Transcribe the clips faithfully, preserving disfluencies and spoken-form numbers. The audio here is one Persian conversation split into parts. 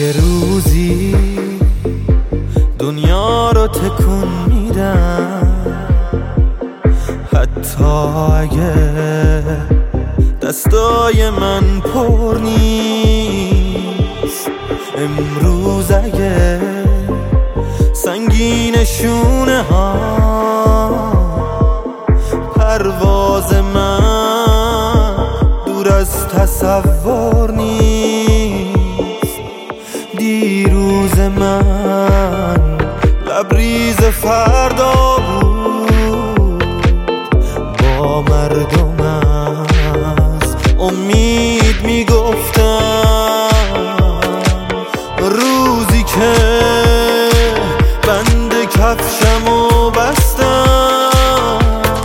یه روزی دنیا رو تکون میدم، حتی اگه دستای من پر نیست. امروز اگه سنگین شونه ها پرواز من دور از تصور نیست. دیروز من لبریز فردا بود، با مردم از امید میگفتم. روزی که بند کفشمو بستم،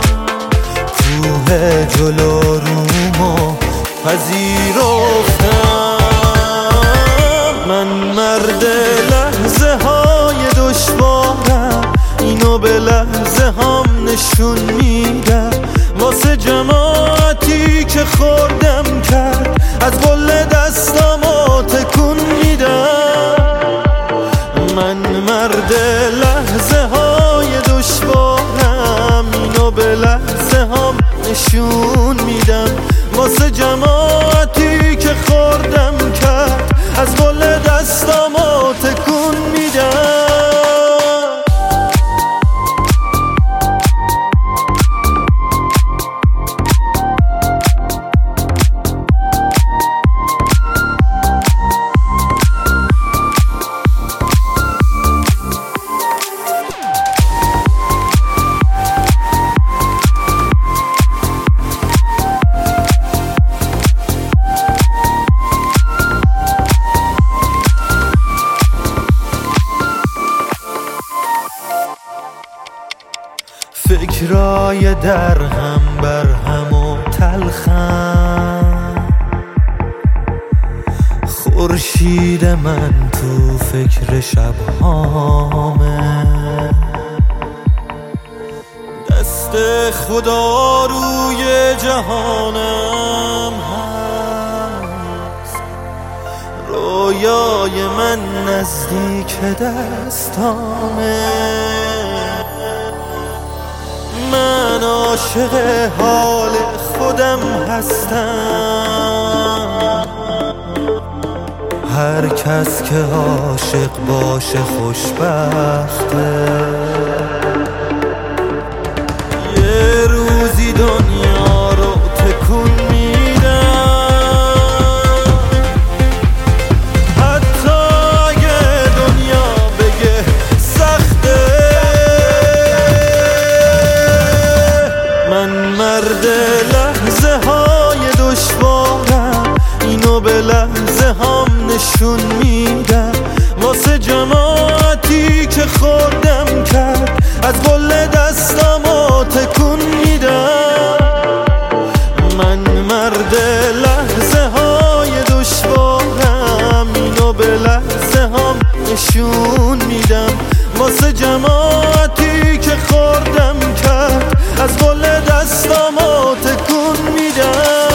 کوه جلو رومو پذیرفتم. من مرد لحظه های دشوارم، اینو به لحظه هم نشون میدم. واسه جماعتی که خوردم کرد، از قله دستامو تکون میدم. من مرد لحظه های دشوارم، اینو به لحظه هم نشون میدم. واسه جماعتی که خوردم کرد، از قله دستامو تکون میدم. فکرای در هم بر هم و تلخم، خورشید من تو فکر شبهامه. دست خدا روی جهانم هست، رویای من نزدیک دستامه. من عاشق حال خودم هستم، هر کس که عاشق باشه خوشبخته. یه روزی دنیا رو تکون میدم، حتی اگه دنیا بگه سخته. من مرد لحظه های دشوارم، اینو به لحظه هم نشون میدم. واسه جماعتی که خوردم کرد، از قله دستامو تکون میدم. من مرد لحظه های دشوارم، اینو به لحظه هم نشون میدم. واسه جماعتی که خوردم کرد، از قله دستامو تکون میدم.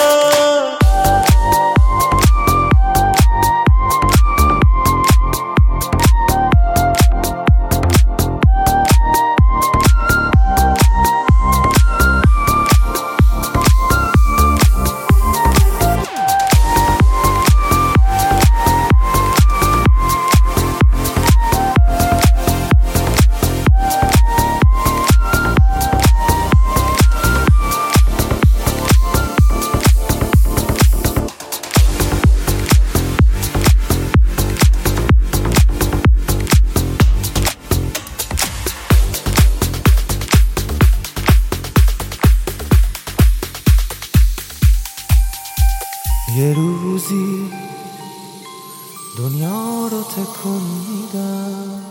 یه روزی دنیا رو تکون میدم.